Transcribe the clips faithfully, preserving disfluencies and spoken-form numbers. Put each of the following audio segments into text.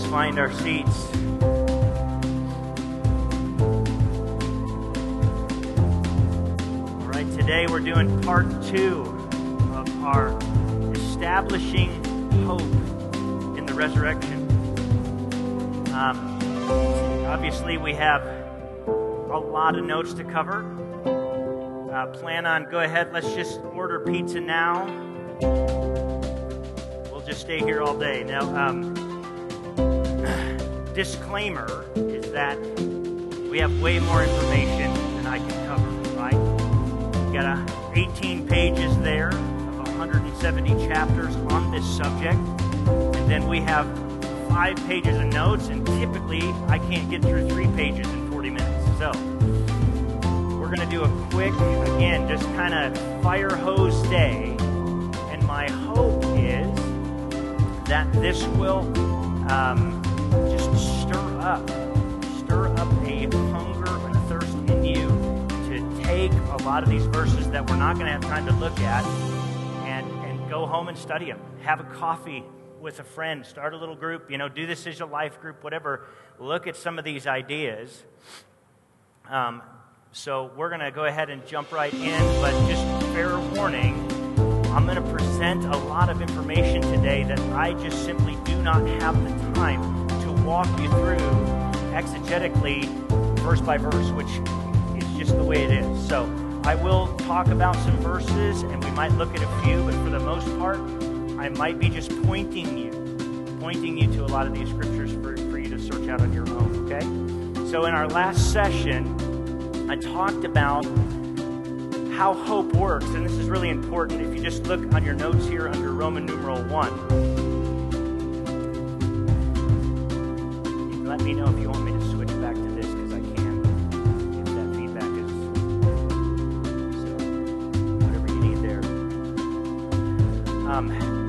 find our seats. All right, today we're doing part two of our establishing hope in the resurrection. Um, obviously, we have a lot of notes to cover. Uh, plan on, go ahead, let's just order pizza now. We'll just stay here all day. Now, um, disclaimer is that we have way more information than I can cover, right? We've got uh, eighteen pages there of one hundred seventy chapters on this subject. And then we have five pages of notes, and typically I can't get through three pages in forty minutes. So, we're going to do a quick, again, just kind of fire hose day. And my hope is that this will um, just stir up, stir up a hunger and a thirst in you to take a lot of these verses that we're not going to have time to look at and, and go home and study them. Have a coffee with a friend, start a little group, you know, do this as a life group, whatever. Look at some of these ideas. Um, So we're going to go ahead and jump right in, but just fair warning, I'm going to present a lot of information today that I just simply do not have the time to walk you through exegetically, verse by verse, which is just the way it is. So I will talk about some verses, and we might look at a few, but for the most part, I might be just pointing you, pointing you to a lot of these scriptures for, for you to search out on your own, okay? So in our last session, I talked about how hope works, and this is really important. If you just look on your notes here under Roman numeral one, let me know if you want me to switch back to this, because I can, if that feedback is, so, whatever you need there. Um,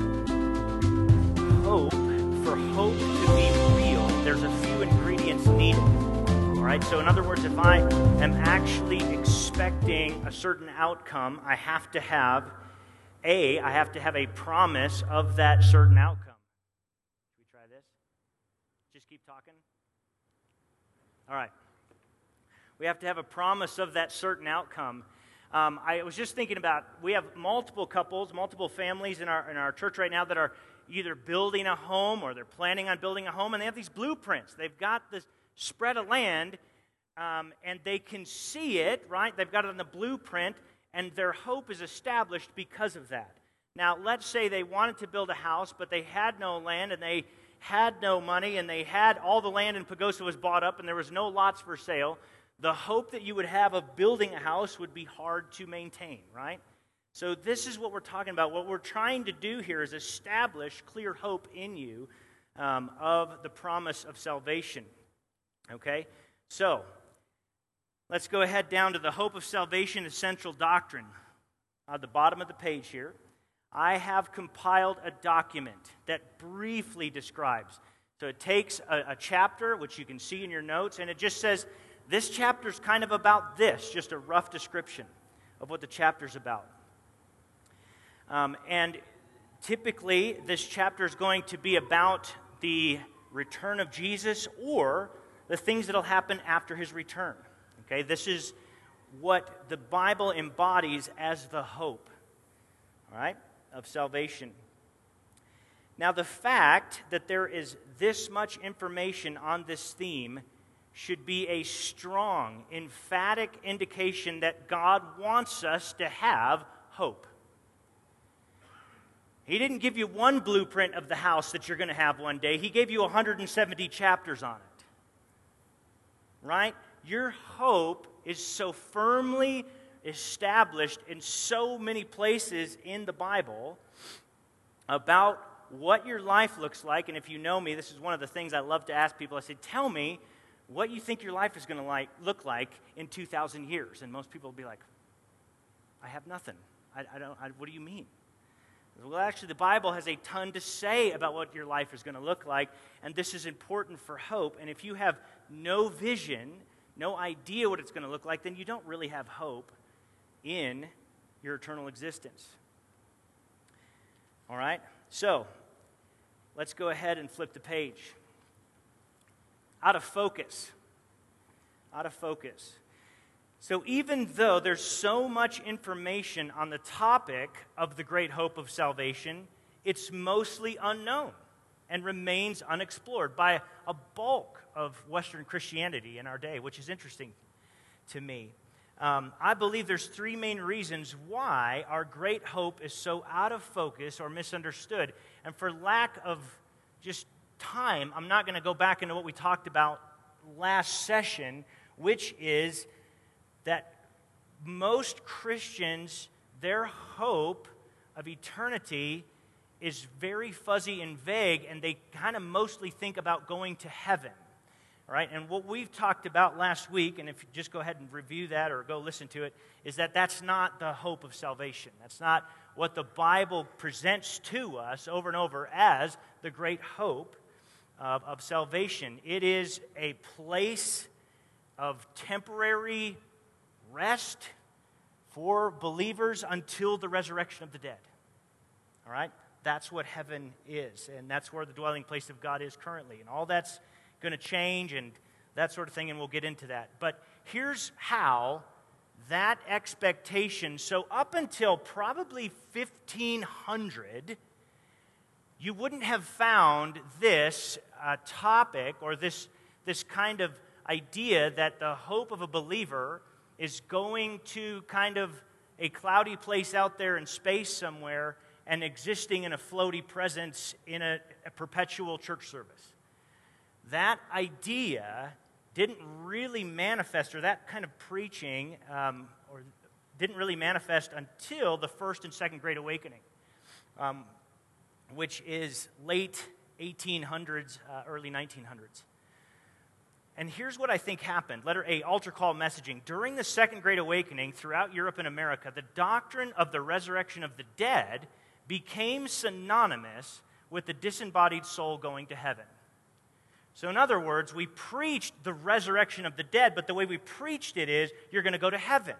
hope, for hope to be real, there's a few ingredients needed. All right, so in other words, if I am actually expecting a certain outcome, I have to have, A, I have to have a promise of that certain outcome. Should we try this? Just keep talking? All right. We have to have a promise of that certain outcome. Um, I was just thinking about, we have multiple couples, multiple families in our in our church right now that are either building a home or they're planning on building a home, and they have these blueprints. They've got this spread of land, um, and they can see it, right? They've got it on the blueprint, and their hope is established because of that. Now, let's say they wanted to build a house, but they had no land, and they had no money, and they had all the land in Pagosa was bought up, and there was no lots for sale. The hope that you would have of building a house would be hard to maintain, right? So this is what we're talking about. What we're trying to do here is establish clear hope in you um, of the promise of salvation. Okay, so let's go ahead down to the hope of salvation essential doctrine. At the bottom of the page here, I have compiled a document that briefly describes. So it takes a, a chapter, which you can see in your notes, and it just says, this chapter's kind of about this, just a rough description of what the chapter's about. Um, and typically, this chapter is going to be about the return of Jesus or the things that will happen after his return. Okay, this is what the Bible embodies as the hope, all right, of salvation. Now, the fact that there is this much information on this theme should be a strong, emphatic indication that God wants us to have hope. He didn't give you one blueprint of the house that you're going to have one day. He gave you one hundred seventy chapters on it. Right? Your hope is so firmly established in so many places in the Bible about what your life looks like. And if you know me, this is one of the things I love to ask people. I say, tell me what you think your life is going to like, look like in two thousand years. And most people will be like, I have nothing. I, I don't. I, what do you mean? Well, actually, the Bible has a ton to say about what your life is going to look like, and this is important for hope. And if you have no vision, no idea what it's going to look like, then you don't really have hope in your eternal existence. All right? So, let's go ahead and flip the page. out of focus. Out of focus. So even though there's so much information on the topic of the great hope of salvation, it's mostly unknown and remains unexplored by a bulk of Western Christianity in our day, which is interesting to me. Um, I believe there's three main reasons why our great hope is so out of focus or misunderstood. And for lack of just time, I'm not going to go back into what we talked about last session, which is that most Christians, their hope of eternity is very fuzzy and vague, and they kind of mostly think about going to heaven. All right, and what we've talked about last week, and if you just go ahead and review that or go listen to it, is that that's not the hope of salvation. That's not what the Bible presents to us over and over as the great hope of, of salvation. It is a place of temporary rest for believers until the resurrection of the dead. All right? That's what heaven is, and that's where the dwelling place of God is currently. And all that's going to change and that sort of thing, and we'll get into that. But here's how that expectation, so up until probably fifteen hundred, you wouldn't have found this uh, topic or this, this kind of idea that the hope of a believer is going to kind of a cloudy place out there in space somewhere and existing in a floaty presence in a, a perpetual church service. That idea didn't really manifest, or that kind of preaching, um, or didn't really manifest until the First and Second Great Awakening, um, which is late eighteen hundreds, uh, early nineteen hundreds. And here's what I think happened. Letter A, altar call messaging. During the Second Great Awakening throughout Europe and America, the doctrine of the resurrection of the dead became synonymous with the disembodied soul going to heaven. So in other words, we preached the resurrection of the dead, but the way we preached it is, you're going to go to heaven.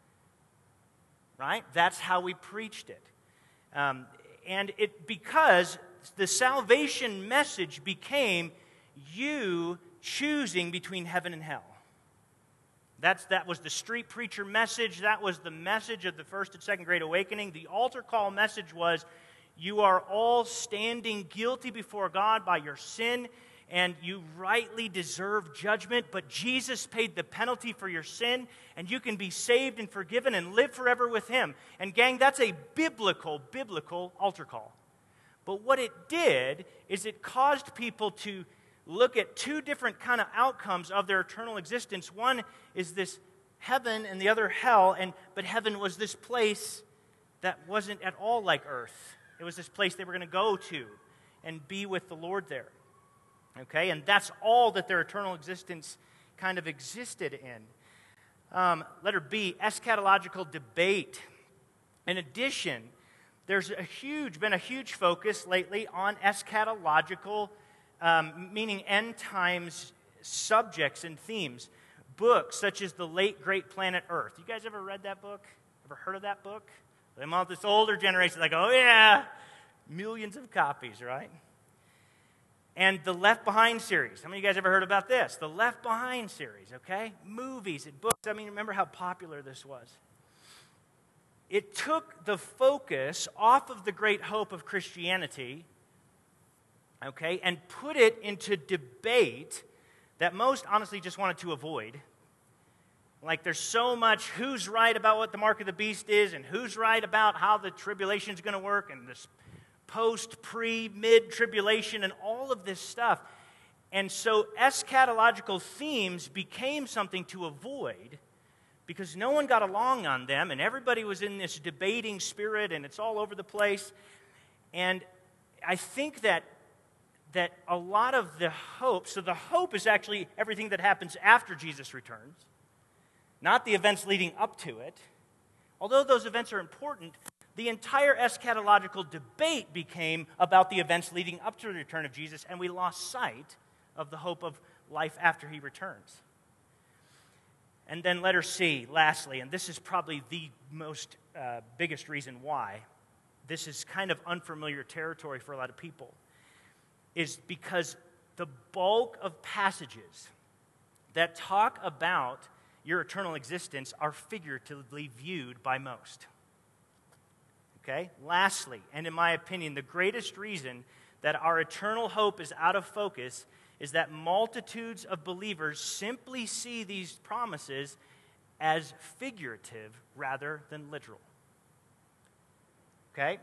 Right? That's how we preached it. Um, and it because the salvation message became you choosing between heaven and hell. That's, that was the street preacher message. That was the message of the First and Second Great Awakening. The altar call message was, you are all standing guilty before God by your sin, and you rightly deserve judgment, but Jesus paid the penalty for your sin, and you can be saved and forgiven and live forever with Him. And gang, that's a biblical, biblical altar call. But what it did is it caused people to look at two different kind of outcomes of their eternal existence. One is this heaven and the other hell, and but heaven was this place that wasn't at all like earth. It was this place they were going to go to and be with the Lord there. Okay, and that's all that their eternal existence kind of existed in. Um, letter B, eschatological debate. In addition, there's a huge, been a huge focus lately on eschatological, um, meaning end times subjects and themes. Books such as The Late Great Planet Earth. You guys ever read that book? Ever heard of that book? Them all this older generation, like, oh yeah, millions of copies, right? And the Left Behind series. How many of you guys ever heard about this? The Left Behind series, okay? Movies and books. I mean, remember how popular this was. It took the focus off of the great hope of Christianity, okay, and put it into debate that most honestly just wanted to avoid. Like there's so much who's right about what the mark of the beast is and who's right about how the tribulation is going to work and this post, pre, mid-tribulation, and all of this stuff. And so eschatological themes became something to avoid because no one got along on them, and everybody was in this debating spirit, and it's all over the place. And I think that that a lot of the hope, so the hope is actually everything that happens after Jesus returns, not the events leading up to it. Although those events are important, the entire eschatological debate became about the events leading up to the return of Jesus, and we lost sight of the hope of life after He returns. And then letter C, lastly, and this is probably the most uh, biggest reason why this is kind of unfamiliar territory for a lot of people, is because the bulk of passages that talk about your eternal existence are figuratively viewed by most. Okay? Lastly, and in my opinion, the greatest reason that our eternal hope is out of focus is that multitudes of believers simply see these promises as figurative rather than literal. Okay?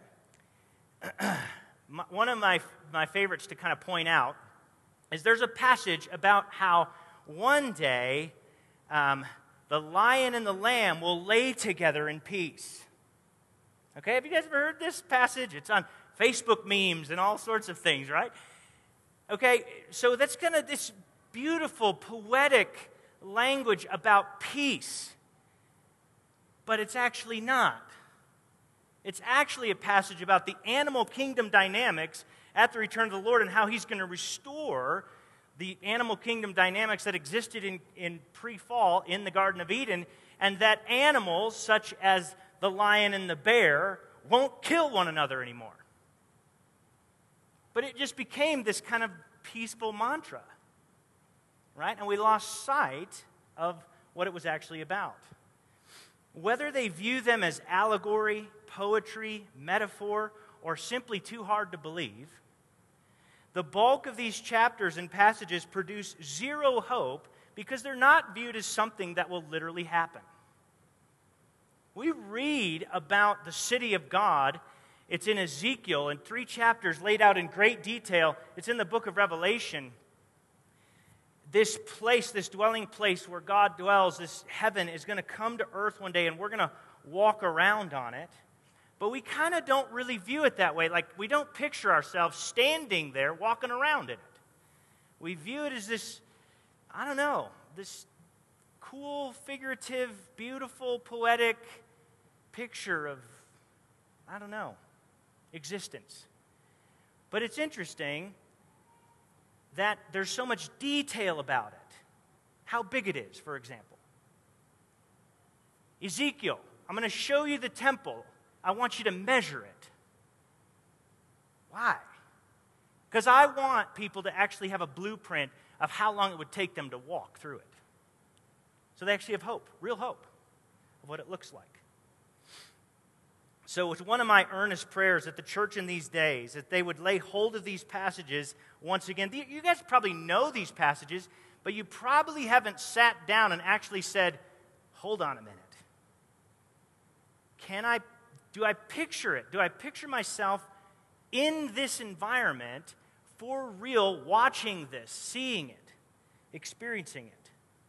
One of my, my favorites to kind of point out is there's a passage about how one day um, the lion and the lamb will lay together in peace. Okay, have you guys ever heard this passage? It's on Facebook memes and all sorts of things, right? Okay, so that's kind of this beautiful, poetic language about peace. But it's actually not. It's actually a passage about the animal kingdom dynamics at the return of the Lord and how He's going to restore the animal kingdom dynamics that existed in, in pre-fall in the Garden of Eden, and that animals such as the lion and the bear won't kill one another anymore. But it just became this kind of peaceful mantra, right? And we lost sight of what it was actually about. Whether they view them as allegory, poetry, metaphor, or simply too hard to believe, the bulk of these chapters and passages produce zero hope because they're not viewed as something that will literally happen. We read about the city of God. It's in Ezekiel in three chapters laid out in great detail. It's in the book of Revelation. This place, this dwelling place where God dwells, this heaven, is going to come to earth one day, and we're going to walk around on it. But we kind of don't really view it that way. Like, we don't picture ourselves standing there walking around in it. We view it as this, I don't know, this cool, figurative, beautiful, poetic picture of, I don't know, existence. But it's interesting that there's so much detail about it. How big it is, for example. Ezekiel, I'm going to show you the temple. I want you to measure it. Why? Because I want people to actually have a blueprint of how long it would take them to walk through it. So they actually have hope, real hope, of what it looks like. So it's one of my earnest prayers that the church in these days, that they would lay hold of these passages once again. You guys probably know these passages, but you probably haven't sat down and actually said, hold on a minute. Can I, do I picture it? Do I picture myself in this environment for real, watching this, seeing it, experiencing it?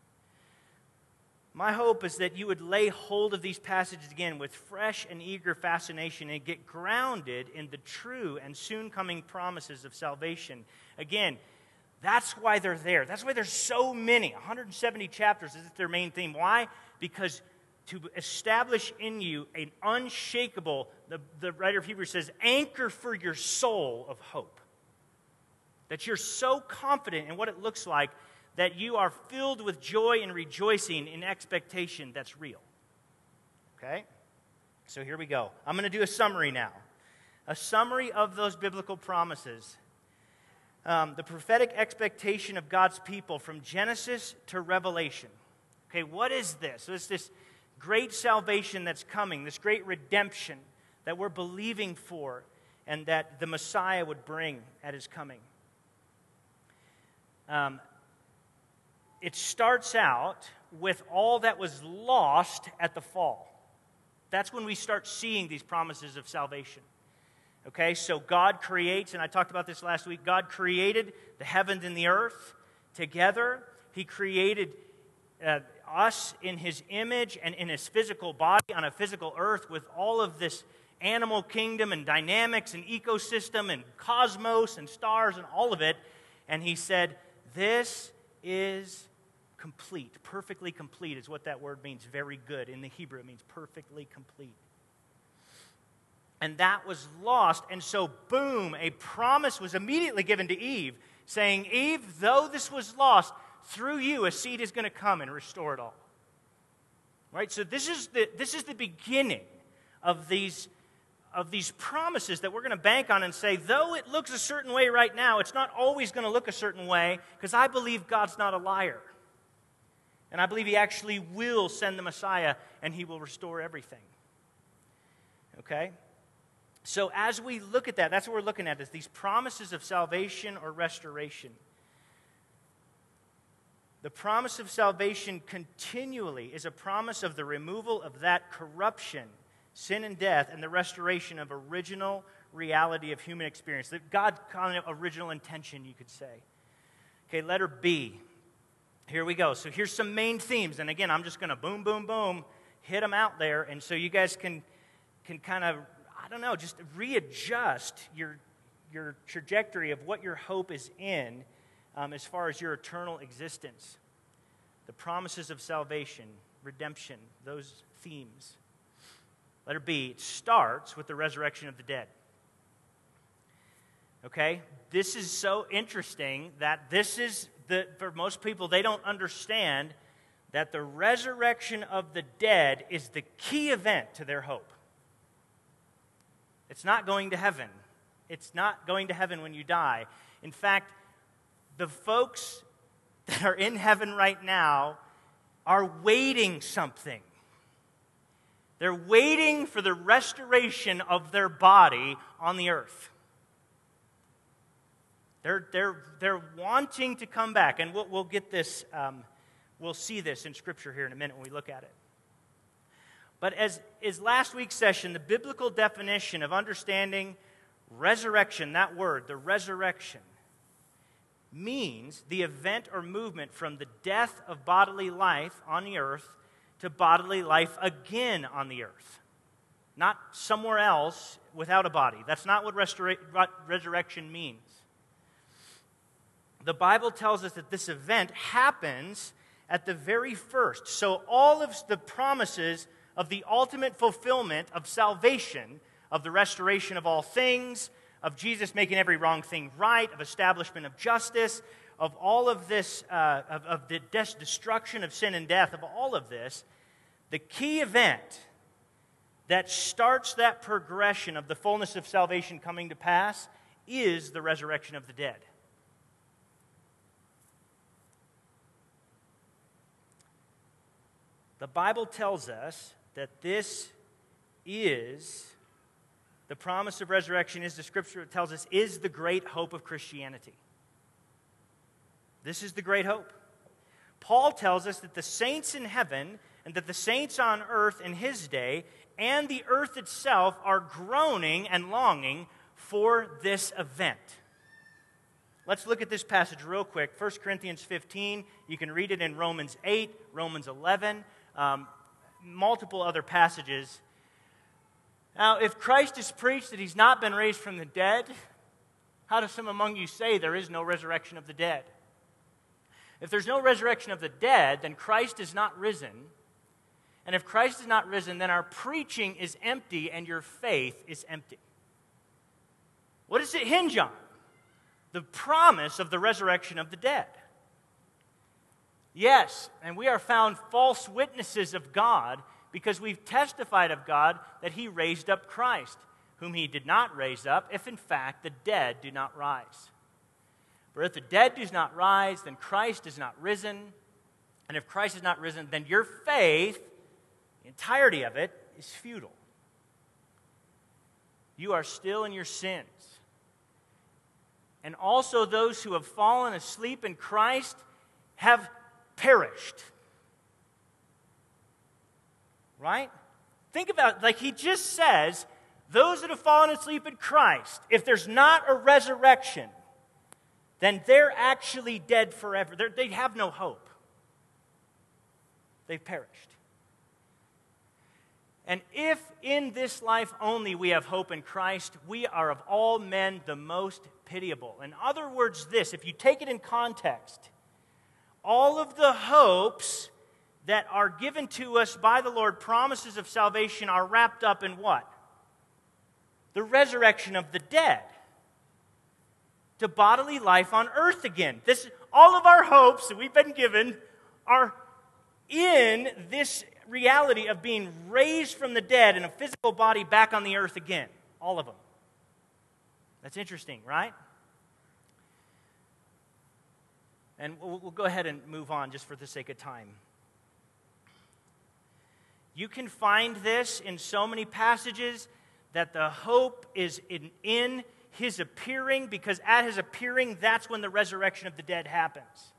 My hope is that you would lay hold of these passages again with fresh and eager fascination and get grounded in the true and soon-coming promises of salvation. Again, that's why they're there. That's why there's so many. one hundred seventy chapters is their main theme. Why? Because to establish in you an unshakable, the, the writer of Hebrews says, anchor for your soul of hope. That you're so confident in what it looks like that you are filled with joy and rejoicing in expectation that's real. Okay? So here we go. I'm going to do a summary now. A summary of those biblical promises. Um, the prophetic expectation of God's people from Genesis to Revelation. Okay, what is this? So it's this great salvation that's coming, this great redemption that we're believing for, and that the Messiah would bring at His coming. Um, It starts out with all that was lost at the fall. That's when we start seeing these promises of salvation. Okay, so God creates, and I talked about this last week, God created the heavens and the earth together. He created uh, us in His image and in His physical body on a physical earth with all of this animal kingdom and dynamics and ecosystem and cosmos and stars and all of it. And He said, this is complete. Perfectly complete is what that word means. Very good. In the Hebrew, it means perfectly complete. And that was lost. And so, boom, a promise was immediately given to Eve, saying, Eve, though this was lost, through you a seed is going to come and restore it all. Right? So this is the, this is the beginning of these of these promises that we're going to bank on and say, though it looks a certain way right now, it's not always going to look a certain way, because I believe God's not a liar. And I believe He actually will send the Messiah, and He will restore everything. Okay? So as we look at that, that's what we're looking at, is these promises of salvation or restoration. The promise of salvation continually is a promise of the removal of that corruption, sin and death, and the restoration of original reality of human experience. That God's kind of original intention, you could say. Okay, letter B. Here we go. So here's some main themes. And again, I'm just going to boom, boom, boom, hit them out there. And so you guys can, can kind of, I don't know, just readjust your, your trajectory of what your hope is in um, as far as your eternal existence. The promises of salvation, redemption, those themes. Letter B, it starts with the resurrection of the dead. Okay? This is so interesting that this is, the for most people, they don't understand that the resurrection of the dead is the key event to their hope. It's not going to heaven. It's not going to heaven when you die. In fact, the folks that are in heaven right now are waiting something. They're waiting for the restoration of their body on the earth. They're, they're, they're wanting to come back. And we'll, we'll get this, um, we'll see this in Scripture here in a minute when we look at it. But as is last week's session, the biblical definition of understanding resurrection, that word, the resurrection, means the event or movement from the death of bodily life on the earth to bodily life again on the earth. Not somewhere else without a body. That's not what restora- resurrection means. The Bible tells us that this event happens at the very first. So all of the promises of the ultimate fulfillment of salvation, of the restoration of all things, of Jesus making every wrong thing right, of establishment of justice, of all of this, uh, of, of the des- destruction of sin and death, of all of this, the key event that starts that progression of the fullness of salvation coming to pass is the resurrection of the dead. The Bible tells us that this is, the promise of resurrection is, the Scripture tells us, is the great hope of Christianity. This is the great hope. Paul tells us that the saints in heaven and that the saints on earth in his day and the earth itself are groaning and longing for this event. Let's look at this passage real quick. First Corinthians fifteen, you can read it in Romans eight, Romans eleven, um, multiple other passages. Now, if Christ is preached that He's not been raised from the dead, how do some among you say there is no resurrection of the dead? If there's no resurrection of the dead, then Christ is not risen. And if Christ is not risen, then our preaching is empty and your faith is empty. What does it hinge on? The promise of the resurrection of the dead. Yes, and we are found false witnesses of God because we've testified of God that He raised up Christ, whom He did not raise up, if in fact the dead do not rise. For if the dead does not rise, then Christ is not risen. And if Christ is not risen, then your faith, the entirety of it, is futile. You are still in your sins. And also those who have fallen asleep in Christ have perished. Right? Think about it. Like he just says, those that have fallen asleep in Christ, if there's not a resurrection, then they're actually dead forever. They're, they have no hope. They've perished. And if in this life only we have hope in Christ, we are of all men the most pitiable. In other words, this, if you take it in context, all of the hopes that are given to us by the Lord, promises of salvation, are wrapped up in what? The resurrection of the dead. To bodily life on earth again. This, all of our hopes that we've been given are in this reality of being raised from the dead in a physical body back on the earth again. All of them. That's interesting, right? And we'll, we'll go ahead and move on just for the sake of time. You can find this in so many passages that the hope is in, in his appearing, because at his appearing, that's when the resurrection of the dead happens.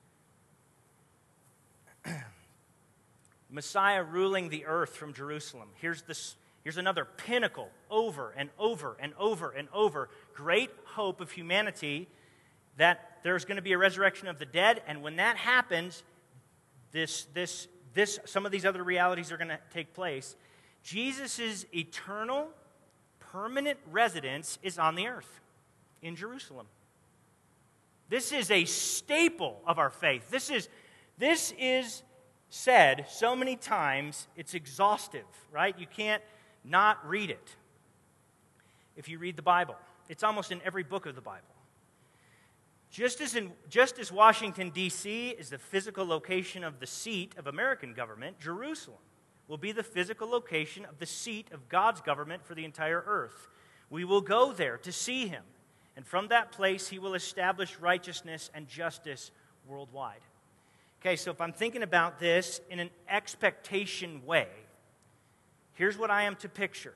Messiah ruling the earth from Jerusalem. Here's this. Here's another pinnacle over and over and over and over. Great hope of humanity that there's going to be a resurrection of the dead, and when that happens, this, this, this, some of these other realities are going to take place. Jesus' eternal, permanent residence is on the earth, in Jerusalem. This is a staple of our faith. This is, this is said so many times, it's exhaustive, right? You can't not read it. If you read the Bible, it's almost in every book of the Bible. Just as in, just as Washington, D C is the physical location of the seat of American government, Jerusalem will be the physical location of the seat of God's government for the entire earth. We will go there to see him, and from that place he will establish righteousness and justice worldwide. Okay, so if I'm thinking about this in an expectation way, here's what I am to picture.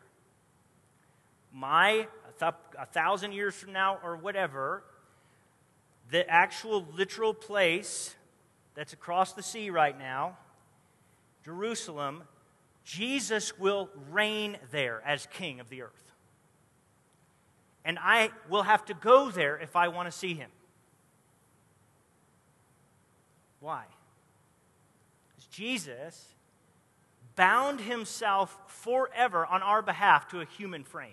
My, a, th- a thousand years from now or whatever, the actual literal place that's across the sea right now, Jerusalem, Jesus will reign there as king of the earth. And I will have to go there if I want to see him. Why? Because Jesus bound himself forever on our behalf to a human frame.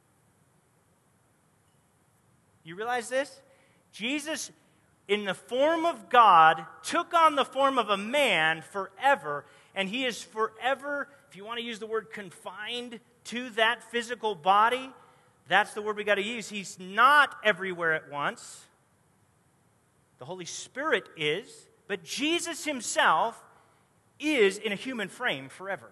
You realize this? Jesus, in the form of God, took on the form of a man forever, and he is forever, if you want to use the word confined to that physical body, that's the word we got to use. He's not everywhere at once. The Holy Spirit is, but Jesus himself is in a human frame forever.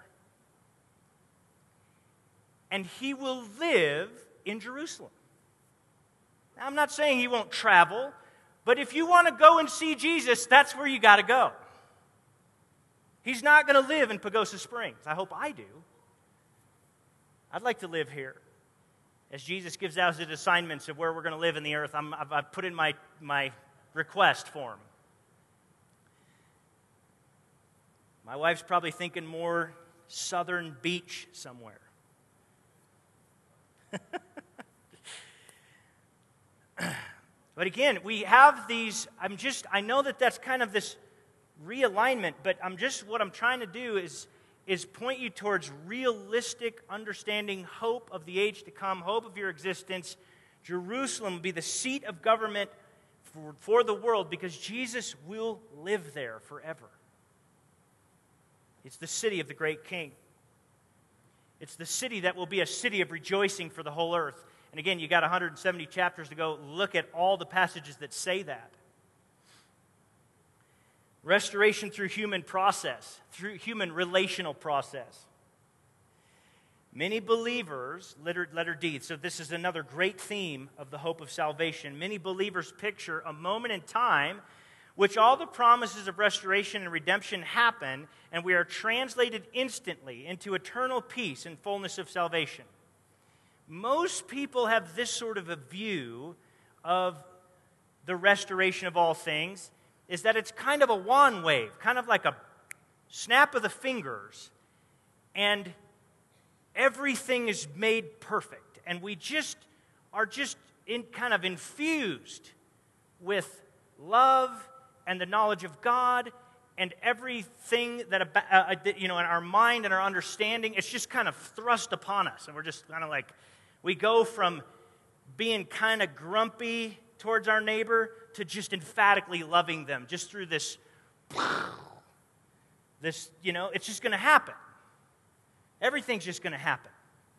And he will live in Jerusalem. Now, I'm not saying he won't travel, but if you want to go and see Jesus, that's where you got to go. He's not going to live in Pagosa Springs. I hope I do. I'd like to live here. As Jesus gives out his assignments of where we're going to live in the earth, I'm, I've, I've put in my, my request form. My wife's probably thinking more southern beach somewhere. But again, we have these, I'm just, I know that that's kind of this realignment, but I'm just, what I'm trying to do is, is point you towards realistic understanding, hope of the age to come, hope of your existence. Jerusalem will be the seat of government for, for the world because Jesus will live there forever. It's the city of the great King. It's the city that will be a city of rejoicing for the whole earth. And again, you got one hundred seventy chapters to go. Look at all the passages that say that. Restoration through human process, through human relational process. Many believers, letter, letter D, so this is another great theme of the hope of salvation. Many believers picture a moment in time which all the promises of restoration and redemption happen, and we are translated instantly into eternal peace and fullness of salvation. Most people have this sort of a view of the restoration of all things, is that it's kind of a wand wave, kind of like a snap of the fingers, and everything is made perfect. And we just are just in kind of infused with love and the knowledge of God, and everything that, uh, you know, in our mind and our understanding, it's just kind of thrust upon us. And we're just kind of like, we go from being kind of grumpy towards our neighbor to just emphatically loving them just through this, this, you know, it's just going to happen. Everything's just going to happen.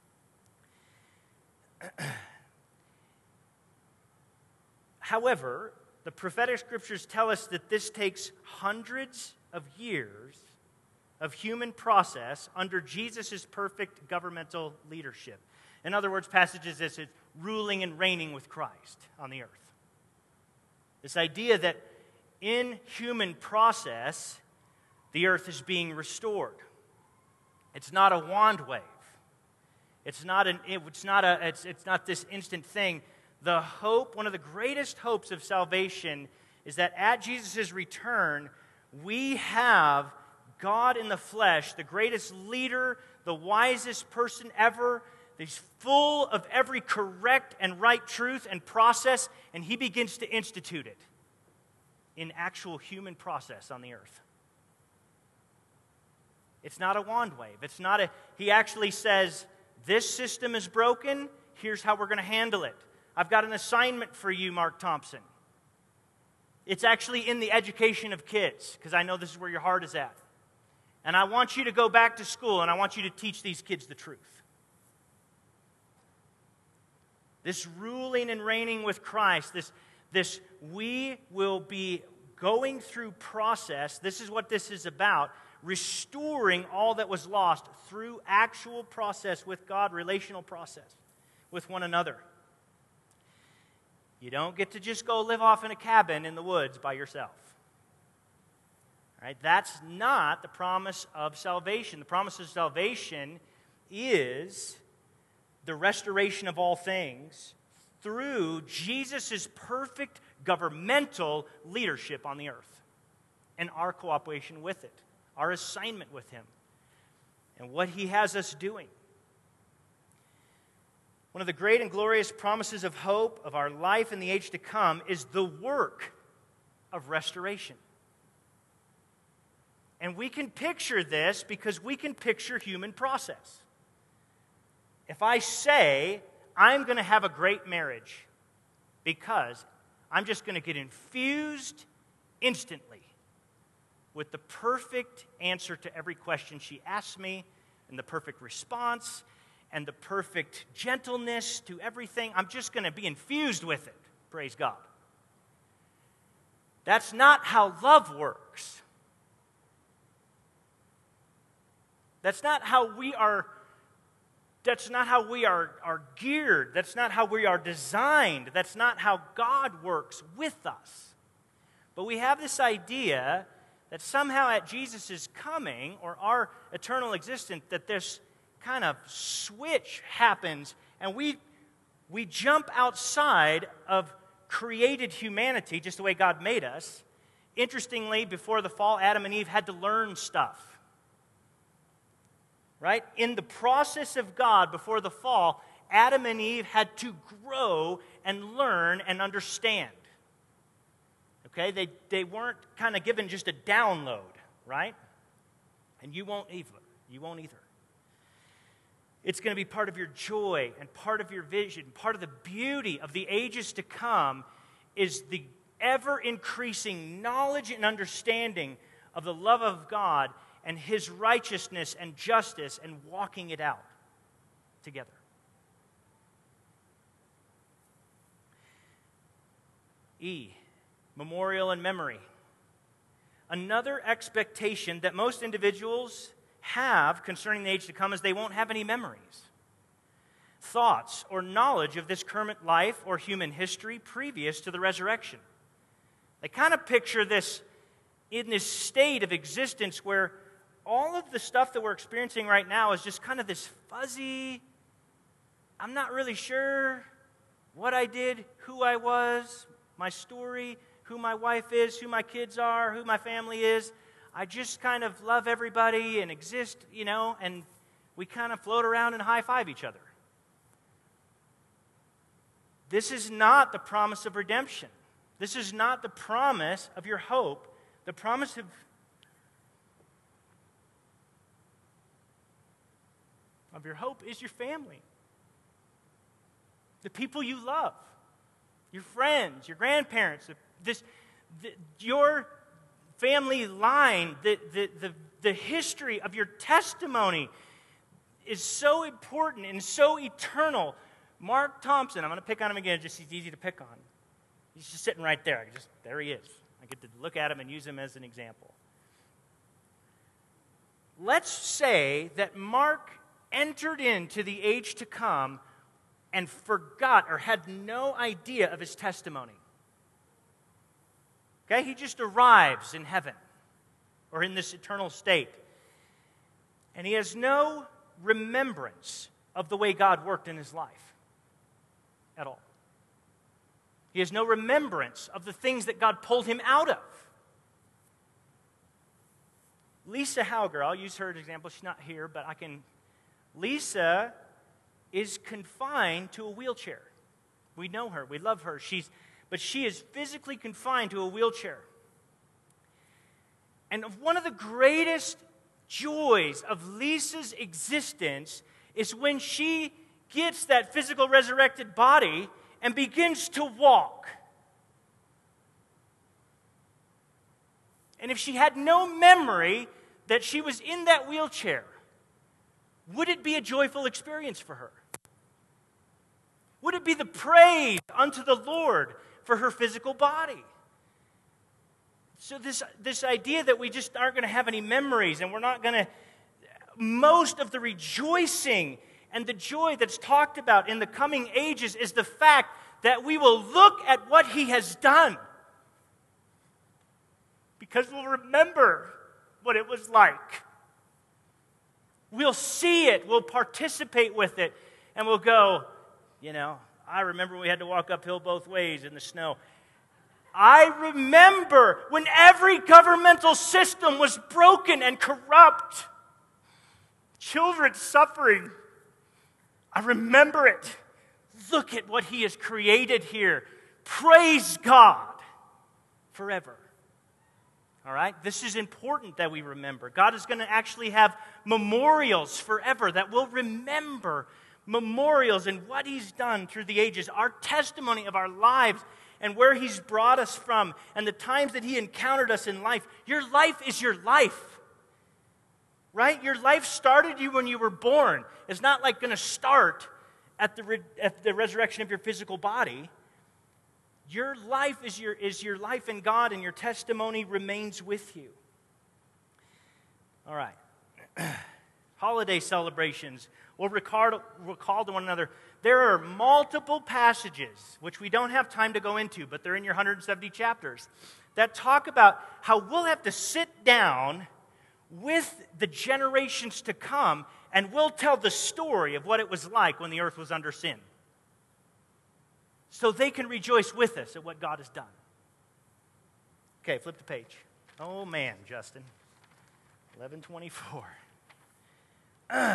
However, the prophetic scriptures tell us that this takes hundreds of years of human process under Jesus' perfect governmental leadership. In other words, passages this is ruling and reigning with Christ on the earth. This idea that in human process, the earth is being restored. It's not a wand wave. It's not an. It's not a. It's, it's not this instant thing. The hope, one of the greatest hopes of salvation, is that at Jesus' return, we have God in the flesh, the greatest leader, the wisest person ever. He's full of every correct and right truth and process, and he begins to institute it in actual human process on the earth. It's not a wand wave. It's not a, he actually says, this system is broken, here's how we're going to handle it. I've got an assignment for you, Mark Thompson. It's actually in the education of kids, because I know this is where your heart is at. And I want you to go back to school, and I want you to teach these kids the truth. This ruling and reigning with Christ, this, this we will be going through process, this is what this is about, restoring all that was lost through actual process with God, relational process with one another. You don't get to just go live off in a cabin in the woods by yourself. All right? That's not the promise of salvation. The promise of salvation is the restoration of all things through Jesus' perfect governmental leadership on the earth and our cooperation with it, our assignment with him, and what he has us doing. One of the great and glorious promises of hope of our life in the age to come is the work of restoration. And we can picture this because we can picture human process. If I say, I'm going to have a great marriage because I'm just going to get infused instantly with the perfect answer to every question she asks me and the perfect response and the perfect gentleness to everything, I'm just going to be infused with it. Praise God. That's not how love works. That's not how we are That's not how we are, are geared. That's not how we are designed. That's not how God works with us. But we have this idea that somehow at Jesus' coming, or our eternal existence, that this kind of switch happens, and we, we jump outside of created humanity, just the way God made us. Interestingly, before the fall, Adam and Eve had to learn stuff. Right? In the process of God before the fall, Adam and Eve had to grow and learn and understand. Okay? They, they weren't kind of given just a download, right? And you won't either. You won't either. It's going to be part of your joy and part of your vision. Part of the beauty of the ages to come is the ever-increasing knowledge and understanding of the love of God and his righteousness and justice and walking it out together. E, memorial and memory. Another expectation that most individuals have concerning the age to come is they won't have any memories, thoughts, or knowledge of this current life or human history previous to the resurrection. They kind of picture this in this state of existence where all of the stuff that we're experiencing right now is just kind of this fuzzy, I'm not really sure what I did, who I was, my story, who my wife is, who my kids are, who my family is. I just kind of love everybody and exist, you know, and we kind of float around and high-five each other. This is not the promise of redemption. This is not the promise of your hope. The promise of, of your hope is your family. The people you love, your friends, your grandparents, this, the, your family line, the, the, the, the history of your testimony is so important and so eternal. Mark Thompson, I'm going to pick on him again, just he's easy to pick on. He's just sitting right there. I just, there he is. I get to look at him and use him as an example. Let's say that Mark entered into the age to come and forgot or had no idea of his testimony. Okay, he just arrives in heaven or in this eternal state. And he has no remembrance of the way God worked in his life at all. He has no remembrance of the things that God pulled him out of. Lisa Hauger, I'll use her as an example. She's not here, but I can. Lisa is confined to a wheelchair. We know her. We love her. She's, but she is physically confined to a wheelchair. And one of the greatest joys of Lisa's existence is when she gets that physical resurrected body and begins to walk. And if she had no memory that she was in that wheelchair, would it be a joyful experience for her? Would it be the praise unto the Lord for her physical body? So this, this idea that we just aren't going to have any memories and we're not going to... Most of the rejoicing and the joy that's talked about in the coming ages is the fact that we will look at what he has done. Because we'll remember what it was like. We'll see it, we'll participate with it, and we'll go, you know, I remember we had to walk uphill both ways in the snow. I remember when every governmental system was broken and corrupt. Children suffering. I remember it. Look at what he has created here. Praise God forever. All right? This is important that we remember. God is going to actually have memorials forever that will remember memorials and what he's done through the ages, our testimony of our lives and where he's brought us from and the times that he encountered us in life. Your life is your life. Right? Your life started you when you were born. It's not like going to start at the, re- at the resurrection of your physical body. Your life is your, is your life in God, and your testimony remains with you. All right. Holiday celebrations. We'll recall, recall to one another. There are multiple passages, which we don't have time to go into, but they're in your one hundred seventy chapters, that talk about how we'll have to sit down with the generations to come, and we'll tell the story of what it was like when the earth was under sin. So they can rejoice with us at what God has done. Okay, flip the page. Oh man, Justin. eleven twenty-four. Uh,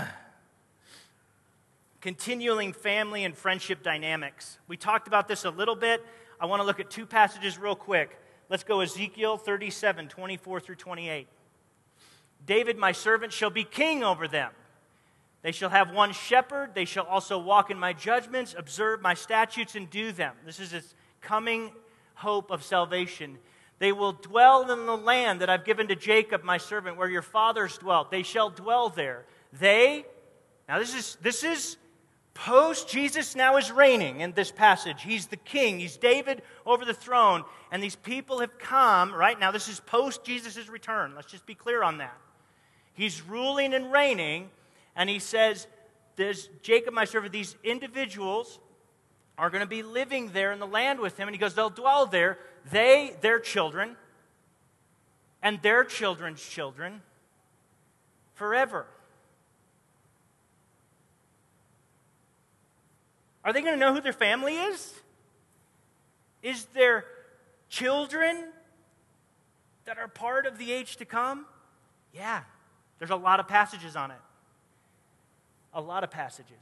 continuing family and friendship dynamics. We talked about this a little bit. I want to look at two passages real quick. Let's go Ezekiel thirty-seven, twenty-four through twenty-eight. David, my servant, shall be king over them. They shall have one shepherd. They shall also walk in my judgments, observe my statutes, and do them. This is its coming hope of salvation. They will dwell in the land that I've given to Jacob, my servant, where your fathers dwelt. They shall dwell there. They, now this is, this is post Jesus now is reigning in this passage. He's the king. He's David over the throne. And these people have come, right? Now this is post Jesus' return. Let's just be clear on that. He's ruling and reigning. And he says, there's Jacob, my servant, these individuals are going to be living there in the land with him. And he goes, they'll dwell there. They, their children, and their children's children, forever. Are they going to know who their family is? Is there children that are part of the age to come? Yeah, there's a lot of passages on it. A lot of passages.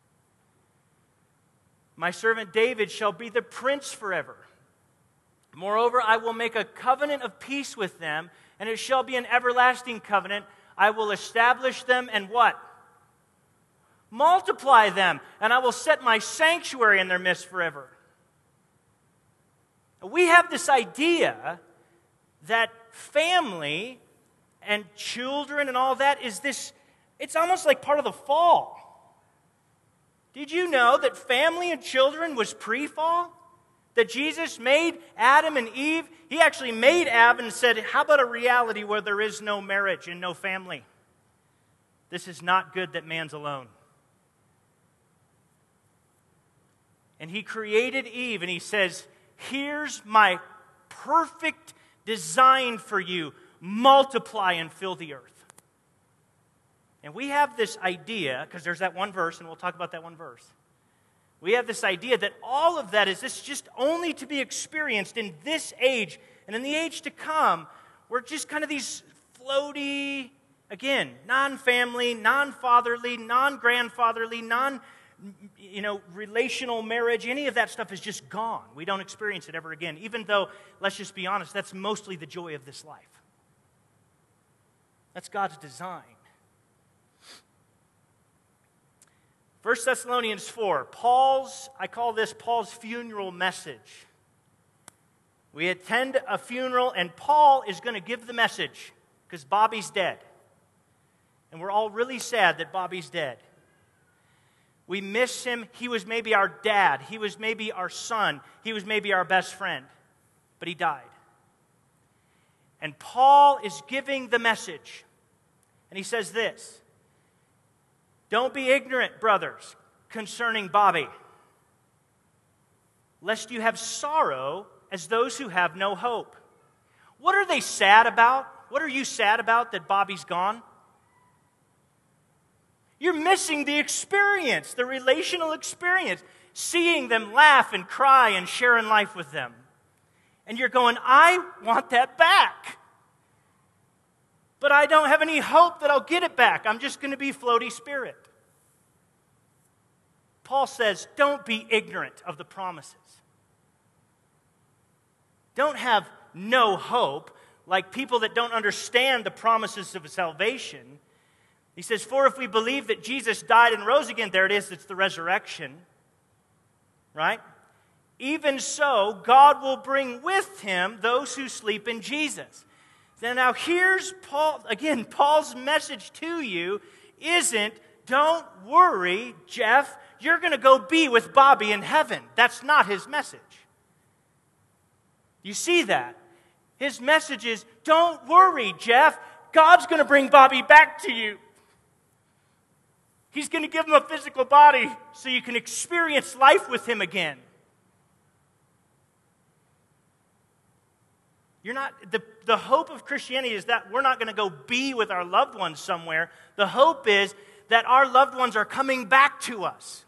My servant David shall be the prince forever. Moreover, I will make a covenant of peace with them, and it shall be an everlasting covenant. I will establish them and what? Multiply them, and I will set my sanctuary in their midst forever. We have this idea that family and children and all that is this, it's almost like part of the fall. Did you know that family and children was pre-fall? That Jesus made Adam and Eve, he actually made Adam and said, how about a reality where there is no marriage and no family? This is not good that man's alone. And he created Eve, and he says, here's my perfect design for you. Multiply and fill the earth. And we have this idea, because there's that one verse, and we'll talk about that one verse. We have this idea that all of that is this just only to be experienced in this age. And in the age to come, we're just kind of these floaty, again, non-family, non-fatherly, non-grandfatherly, non, you know, relational marriage. Any of that stuff is just gone. We don't experience it ever again. Even though, let's just be honest, that's mostly the joy of this life. That's God's design. First Thessalonians four, Paul's, I call this Paul's funeral message. We attend a funeral, and Paul is going to give the message because Bobby's dead. And we're all really sad that Bobby's dead. We miss him. He was maybe our dad. He was maybe our son. He was maybe our best friend. But he died. And Paul is giving the message. And he says this: don't be ignorant, brothers, concerning Bobby, lest you have sorrow as those who have no hope. What are they sad about? What are you sad about that Bobby's gone? You're missing the experience, the relational experience, seeing them laugh and cry and sharing life with them. And you're going, I want that back. But I don't have any hope that I'll get it back. I'm just going to be floaty spirit. Paul says, don't be ignorant of the promises. Don't have no hope like people that don't understand the promises of salvation. He says, for if we believe that Jesus died and rose again, there it is, it's the resurrection, right? Even so, God will bring with him those who sleep in Jesus. So now here's Paul, again, Paul's message to you isn't, don't worry, Jeff, you're going to go be with Bobby in heaven. That's not his message. You see that? His message is, don't worry, Jeff, God's going to bring Bobby back to you. He's going to give him a physical body so you can experience life with him again. You're not, the, the hope of Christianity is that we're not going to go be with our loved ones somewhere. The hope is that our loved ones are coming back to us.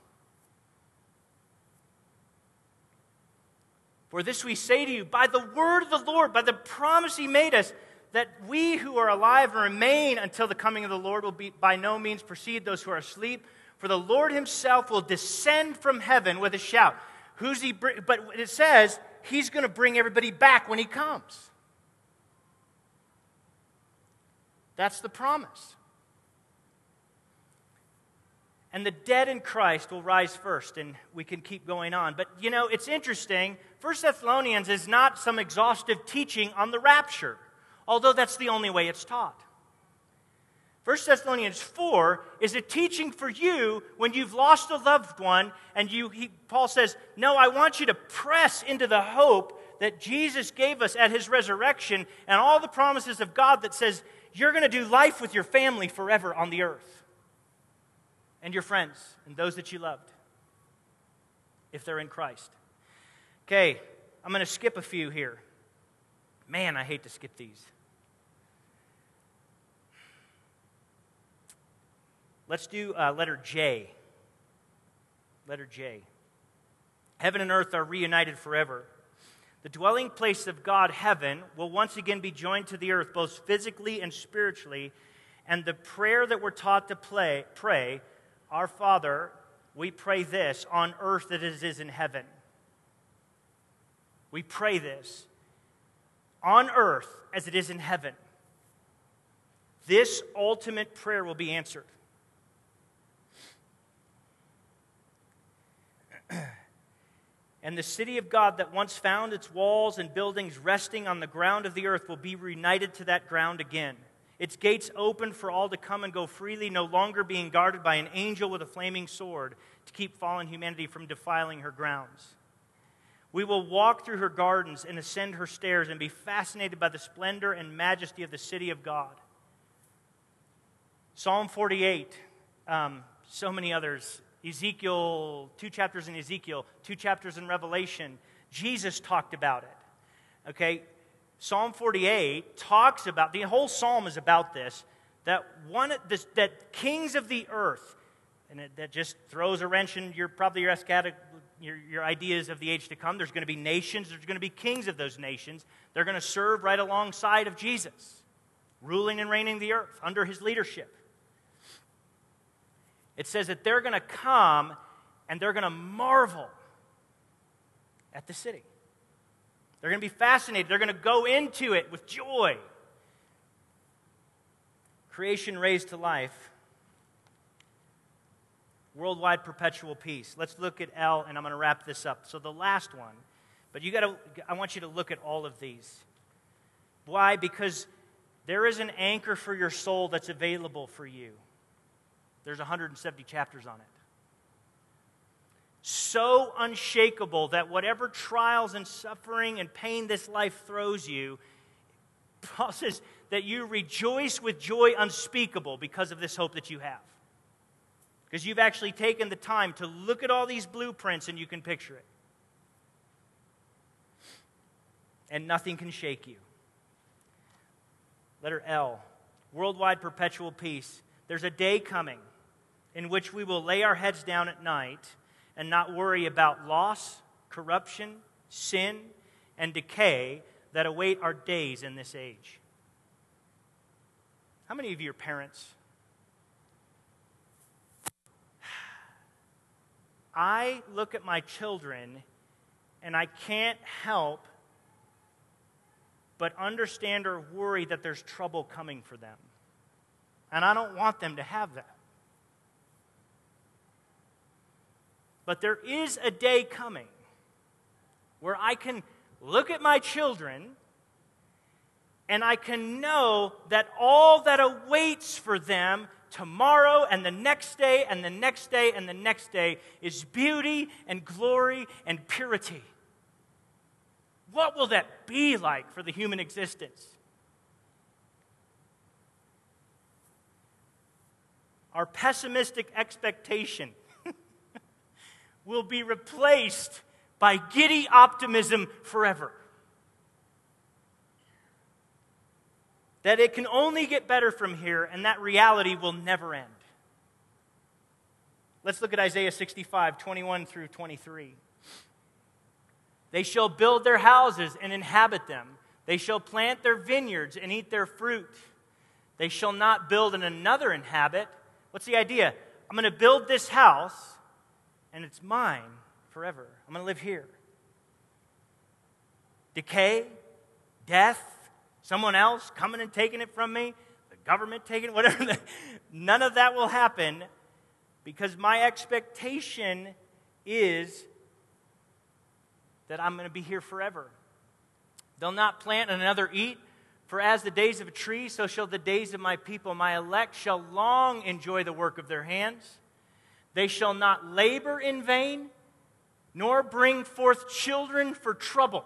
For this we say to you, by the word of the Lord, by the promise he made us, that we who are alive and remain until the coming of the Lord will be by no means precede those who are asleep. For the Lord himself will descend from heaven with a shout. Who's he? Br- but it says he's going to bring everybody back when he comes. That's the promise. And the dead in Christ will rise first, and we can keep going on. But, you know, it's interesting. First Thessalonians is not some exhaustive teaching on the rapture, although that's the only way it's taught. First Thessalonians four is a teaching for you when you've lost a loved one, and you. He, Paul says, no, I want you to press into the hope that Jesus gave us at his resurrection and all the promises of God that says you're going to do life with your family forever on the earth. And your friends, and those that you loved, if they're in Christ. Okay, I'm going to skip a few here. Man, I hate to skip these. Let's do uh, letter J. Letter J. Heaven and earth are reunited forever. The dwelling place of God, heaven, will once again be joined to the earth, both physically and spiritually. And the prayer that we're taught to play, pray, our Father, we pray this on earth that it is in heaven. We pray this on earth as it is in heaven. This ultimate prayer will be answered. And the city of God that once found its walls and buildings resting on the ground of the earth will be reunited to that ground again. Its gates open for all to come and go freely, no longer being guarded by an angel with a flaming sword to keep fallen humanity from defiling her grounds. We will walk through her gardens and ascend her stairs and be fascinated by the splendor and majesty of the city of God. Psalm forty-eight, um, so many others. Ezekiel, two chapters in Ezekiel, two chapters in Revelation. Jesus talked about it. Okay? Psalm forty-eight talks about, the whole psalm is about this, that one this, that kings of the earth, and it, that just throws a wrench in your probably your, eschatology, your your ideas of the age to come. There's going to be nations, there's going to be kings of those nations. They're going to serve right alongside of Jesus, ruling and reigning the earth under his leadership. It says that they're going to come and they're going to marvel at the city. They're going to be fascinated. They're going to go into it with joy. Creation raised to life. Worldwide perpetual peace. Let's look at L, and I'm going to wrap this up. So the last one, but you got to. I want you to look at all of these. Why? Because there is an anchor for your soul that's available for you. There's one hundred seventy chapters on it. So unshakable that whatever trials and suffering and pain this life throws you, Paul says that you rejoice with joy unspeakable because of this hope that you have. Because you've actually taken the time to look at all these blueprints and you can picture it. And nothing can shake you. Letter L, worldwide perpetual peace. There's a day coming in which we will lay our heads down at night and not worry about loss, corruption, sin, and decay that await our days in this age. How many of you are parents? I look at my children and I can't help but understand or worry that there's trouble coming for them. And I don't want them to have that. But there is a day coming where I can look at my children and I can know that all that awaits for them tomorrow and the next day and the next day and the next day is beauty and glory and purity. What will that be like for the human existence? Our pessimistic expectation will be replaced by giddy optimism forever. That it can only get better from here, and that reality will never end. Let's look at Isaiah sixty-five, twenty-one through twenty-three. They shall build their houses and inhabit them. They shall plant their vineyards and eat their fruit. They shall not build and another inhabit. What's the idea? I'm going to build this house, and it's mine forever. I'm going to live here. Decay, death, someone else coming and taking it from me, the government taking it, whatever. None of that will happen because my expectation is that I'm going to be here forever. They'll not plant and another eat, for as the days of a tree, so shall the days of my people. My elect shall long enjoy the work of their hands. They shall not labor in vain, nor bring forth children for trouble.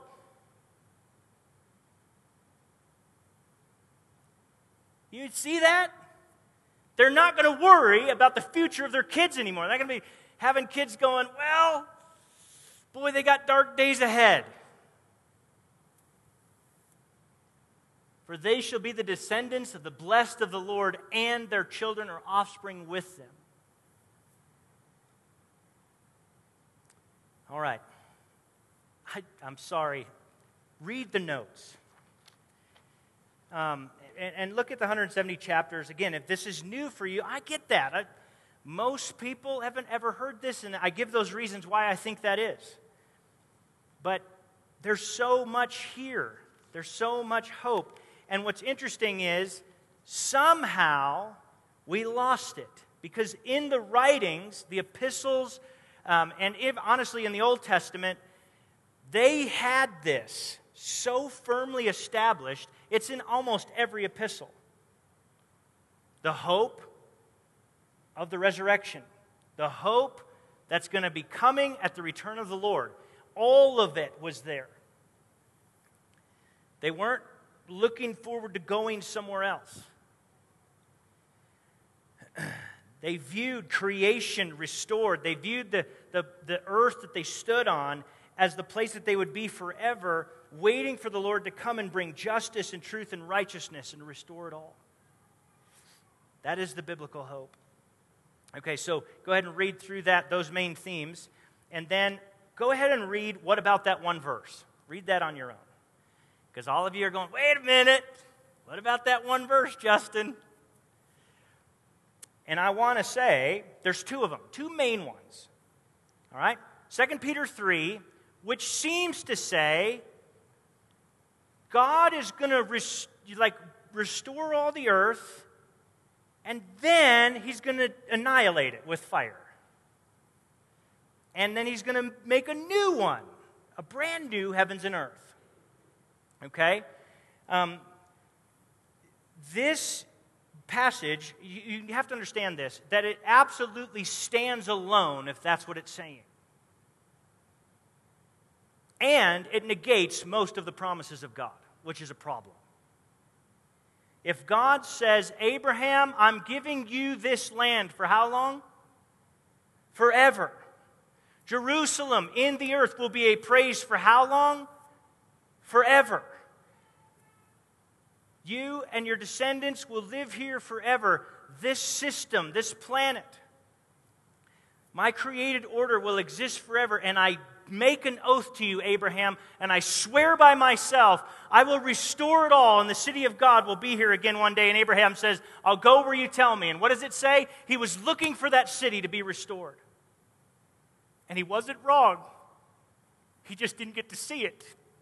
You see that? They're not going to worry about the future of their kids anymore. They're not going to be having kids going, well, boy, they got dark days ahead. For they shall be the descendants of the blessed of the Lord, and their children or offspring with them. All right. I, I'm sorry. Read the notes. Um, and, and look at the one hundred seventy chapters. Again, if this is new for you, I get that. I, most people haven't ever heard this, and I give those reasons why I think that is. But there's so much here. There's so much hope. And what's interesting is, somehow we lost it. Because in the writings, the epistles, um, and if, honestly in the Old Testament, they had this so firmly established, it's in almost every epistle. The hope of the resurrection. The hope that's going to be coming at the return of the Lord. All of it was there. They weren't looking forward to going somewhere else. They viewed creation restored. They viewed the, the, the earth that they stood on as the place that they would be forever, waiting for the Lord to come and bring justice and truth and righteousness and restore it all. That is the biblical hope. Okay, so go ahead and read through that, those main themes, and then go ahead and read what about that one verse. Read that on your own. Because all of you are going, wait a minute, what about that one verse, Justin? And I want to say, there's two of them, two main ones. All right? Second Peter three, which seems to say, God is going to res- like restore all the earth, and then He's going to annihilate it with fire. And then He's going to make a new one, a brand new heavens and earth. Okay? Um, this passage, you, you have to understand this, that it absolutely stands alone if that's what it's saying. And it negates most of the promises of God, which is a problem. If God says, Abraham, I'm giving you this land for how long? Forever. Jerusalem in the earth will be a praise for how long? Forever. You and your descendants will live here forever. This system, this planet, my created order will exist forever, and I make an oath to you, Abraham, and I swear by myself, I will restore it all, and the city of God will be here again one day. And Abraham says, I'll go where you tell me. And what does it say? He was looking for that city to be restored. And he wasn't wrong. He just didn't get to see it.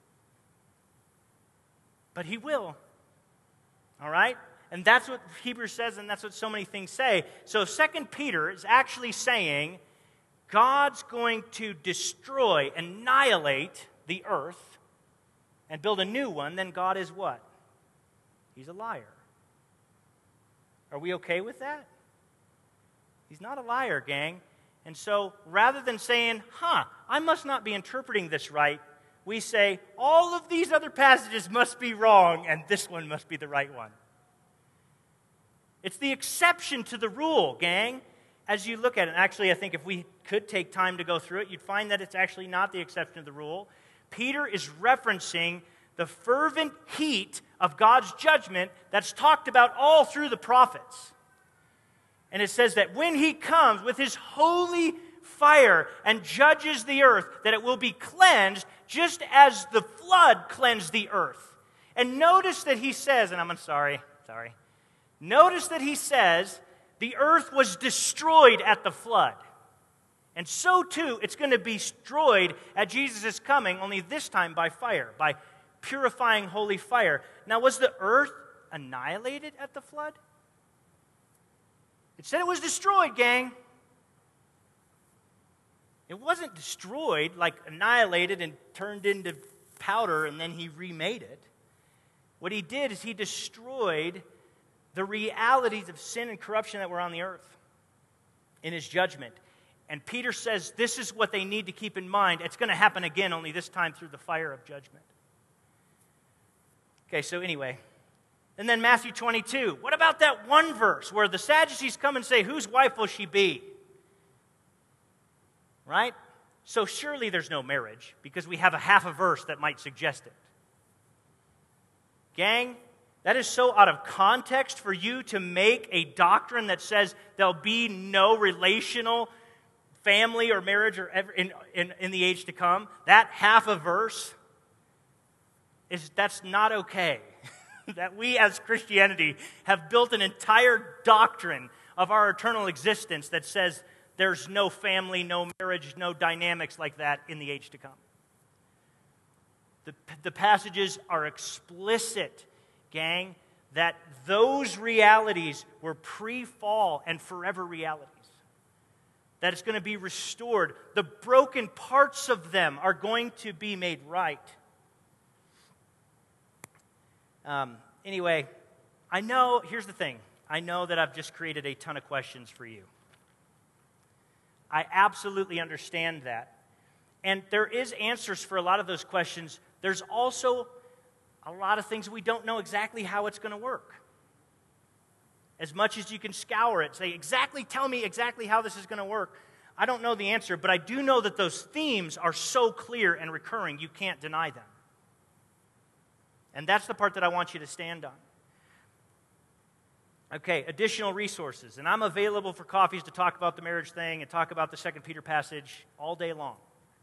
But he will. All right? And that's what Hebrews says, and that's what so many things say. So Second Peter is actually saying God's going to destroy, annihilate the earth and build a new one. Then God is what? He's a liar. Are we okay with that? He's not a liar, gang. And so rather than saying, huh, I must not be interpreting this right, we say, all of these other passages must be wrong, and this one must be the right one. It's the exception to the rule, gang. As you look at it, actually, I think if we could take time to go through it, you'd find that it's actually not the exception to the rule. Peter is referencing the fervent heat of God's judgment that's talked about all through the prophets. And it says that when He comes with His holy fire and judges the earth, that it will be cleansed just as the flood cleansed the earth. And notice that He says, and I'm sorry, sorry. Notice that He says, the earth was destroyed at the flood. And so too, it's going to be destroyed at Jesus' coming, only this time by fire, by purifying holy fire. Now, was the earth annihilated at the flood? It said it was destroyed, gang. It wasn't destroyed, like annihilated and turned into powder, and then He remade it. What He did is He destroyed the realities of sin and corruption that were on the earth in His judgment. And Peter says this is what they need to keep in mind. It's going to happen again, only this time through the fire of judgment. Okay, so anyway. And then Matthew twenty-two. What about that one verse where the Sadducees come and say, whose wife will she be? Right? So surely there's no marriage, because we have a half a verse that might suggest it. Gang, that is so out of context for you to make a doctrine that says there'll be no relational family or marriage or ever in, in, in the age to come. That half a verse, is that's not okay. That we as Christianity have built an entire doctrine of our eternal existence that says there's no family, no marriage, no dynamics like that in the age to come. The, the passages are explicit, gang, that those realities were pre-fall and forever realities. That it's going to be restored. The broken parts of them are going to be made right. Um, anyway, I know, here's the thing. I know that I've just created a ton of questions for you. I absolutely understand that. And there is answers for a lot of those questions. There's also a lot of things we don't know exactly how it's going to work. as much as you can scour it, say, exactly, tell me exactly how this is going to work. I don't know the answer, but I do know that those themes are so clear and recurring, you can't deny them. And that's the part that I want you to stand on. Okay, additional resources. And I'm available for coffees to talk about the marriage thing and talk about the Second Peter passage all day long.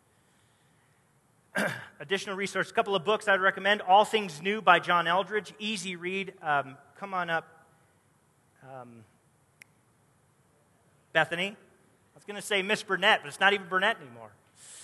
Additional resources. A couple of books I'd recommend. All Things New by John Eldredge. Easy read. Um, come on up. Um, Bethany. I was going to say Miss Burnett, but it's not even Burnett anymore.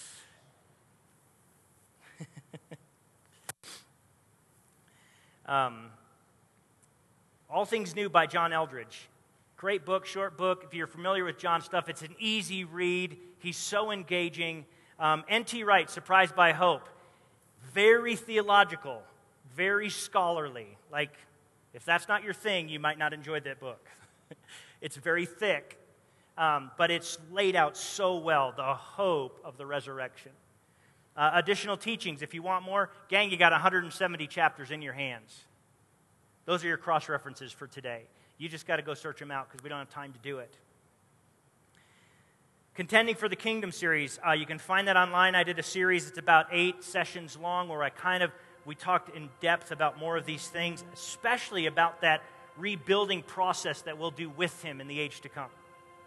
um, All Things New by John Eldredge. Great book, short book. If you're familiar with John's stuff, it's an easy read. He's so engaging. Um, N T Wright, Surprised by Hope. Very theological, very scholarly. Like, if that's not your thing, you might not enjoy that book. It's very thick, um, but it's laid out so well, the hope of the resurrection. Uh, additional teachings, if you want more, gang, you got one hundred seventy chapters in your hands. Those are your cross-references for today. You just got to go search them out because we don't have time to do it. Contending for the Kingdom series, uh, you can find that online. I did a series, it's about eight sessions long, where I kind of, we talked in depth about more of these things, especially about that rebuilding process that we'll do with him in the age to come.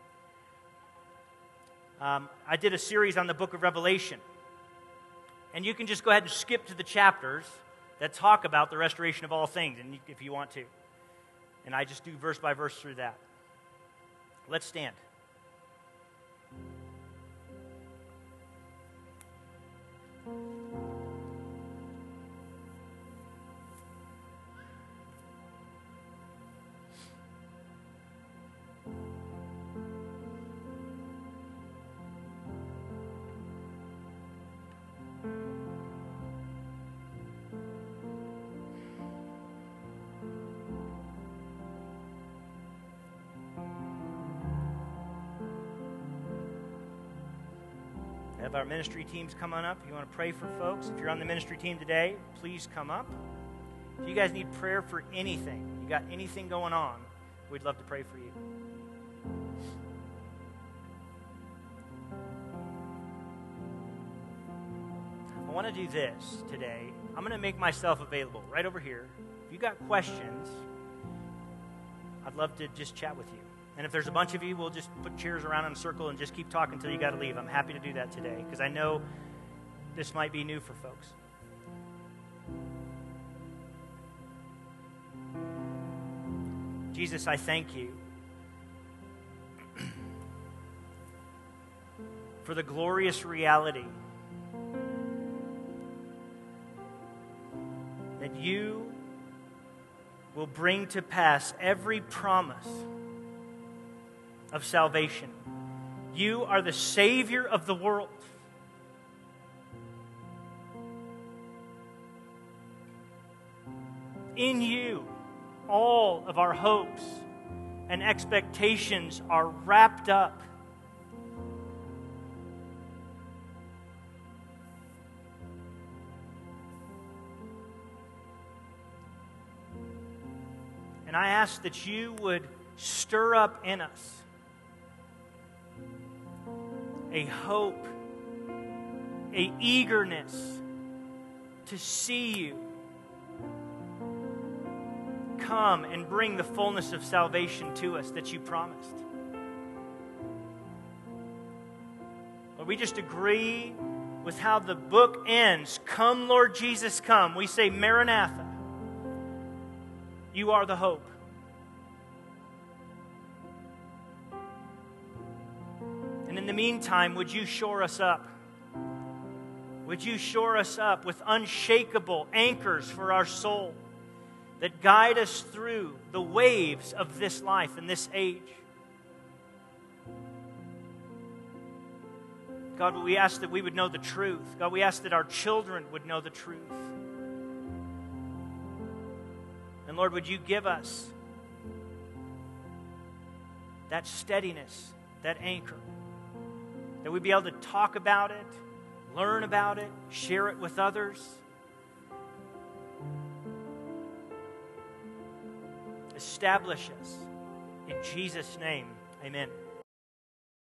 Um, I did a series on the book of Revelation. And you can just go ahead and skip to the chapters that talk about the restoration of all things, and if you want to. And I just do verse by verse through that. Let's stand. Have our ministry teams come on up. If you want to pray for folks, if you're on the ministry team today, please come up. If you guys need prayer for anything, you got anything going on, we'd love to pray for you. I want to do this today. I'm going to make myself available right over here. If you got questions, I'd love to just chat with you. And if there's a bunch of you, we'll just put chairs around in a circle and just keep talking until you got to leave. I'm happy to do that today because I know this might be new for folks. Jesus, I thank you for the glorious reality that you will bring to pass every promise of salvation. You are the Savior of the world. In you, all of our hopes and expectations are wrapped up. And I ask that you would stir up in us a hope, a eagerness to see you come and bring the fullness of salvation to us that you promised. Lord, we just agree with how the book ends. Come, Lord Jesus, come. We say, Maranatha. You are the hope. And in the meantime, would you shore us up? Would you shore us up with unshakable anchors for our soul that guide us through the waves of this life and this age? God, we ask that we would know the truth. God, we ask that our children would know the truth. And Lord, would you give us that steadiness, that anchor, that we'd be able to talk about it, learn about it, share it with others. Establish us In Jesus' name, amen.